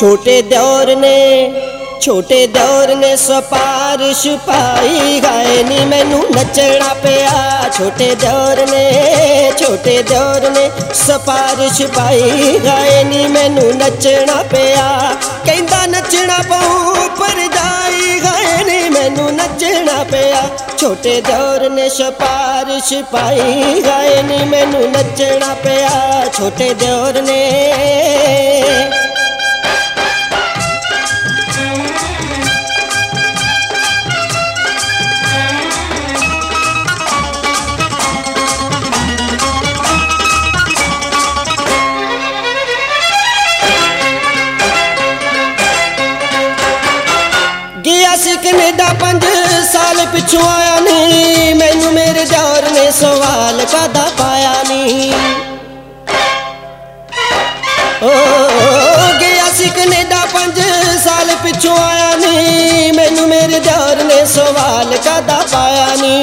छोटे दौर ने सिफारिश पाई गाए नी मैनू नचना पिया। छोटे दौर ने सिफारिश पाई गाए नी मैनू नचना पिया। कहंदा नचना पऊ पर जाई गाए नी मैनू नचना पिया। छोटे दौर ने सिफारिश पाई गाए नी मैनू नचना पिया। छोटे दौर ने कनेडा 5 साल पिछू आया नी मैनू मेरे दौर ने सवाल कदा पाया नी। ओ गया सी कनेडा 5 साल पिछू आया नी मैनू मेरे दौर ने सवाल कदा पाया नी।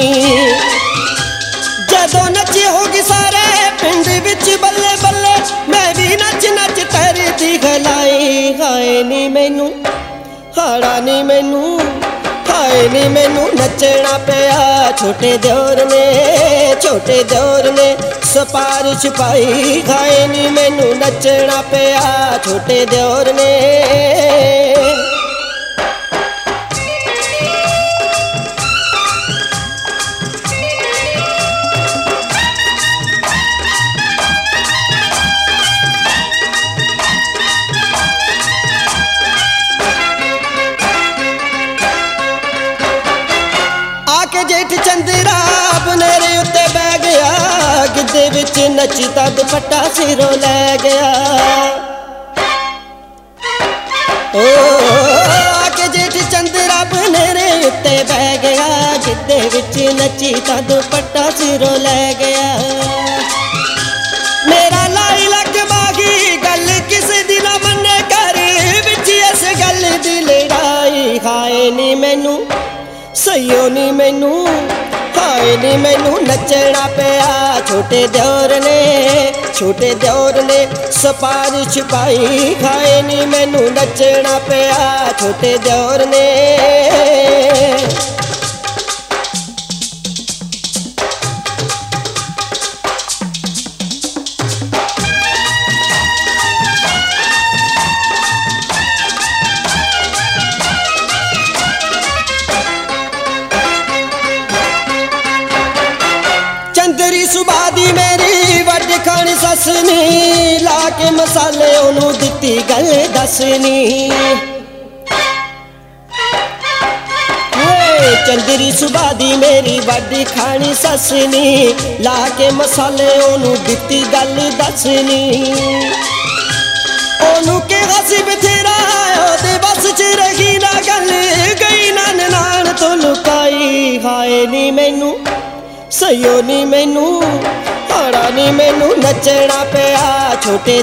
जदों नचे होगी सारे पिंड विच बल्ले बल्ले मैं भी नच नच तरती गलाई हाय नी मैनू हाड़ा नी मैनू हाय नी मैनू नचना पिया। छोटे दौर ने सिफारिश पाई गाए नी मैनू नचना पिया। छोटे दौर ने जेठ चंद्रा बनेरे उत्ते बह गया गिद्धे विच नचता दुपट्टा सिरों लै गया। ओ आके जेठ चंद्रा बनेरे उत्ते बह गया गिद्धे विच नचता दुपट्टा सिरों लै गया। मेरा लाई लग बागी गल किसे दी ना मन्ने कर विच इस गल दी लड़ाई हाय नी मैनू सहियो नी मैनू हाय नी मैनू नचना पिया। छोटे दौर ने सिफारिश पाई खाए नी मैनू नचना पिया। छोटे दौर ने चंदरी सुबह दी मेरी वड खानी सस नी ला के मसाले ओनू दिती गल दसनी। चंदरी सुबह दी मेरी वड खानी सस नी ला के मसाले ओनू दिती गल दसनी। ओनू के हसी बथेरा ओदे बस च रही ना गल गई ना ननान तो लुकाई हाय नी मैनू सहियो नी मैनू हाड़ा नी मैनू नचना पिया। छोटे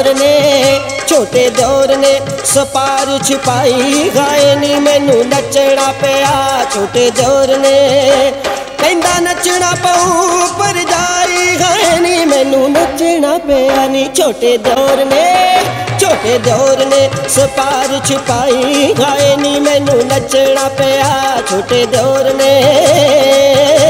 दौर ने सिफारिश पाई गाए नी मैनू नचना पिया। छोटे दौर ने कहंदा नचना पऊ पर जाई गाए नी मैनू नचना पिया नी। छोटे दौर ने सिफारिश पाई गाए नी मैनू नचना पिया। छोटे दौर ने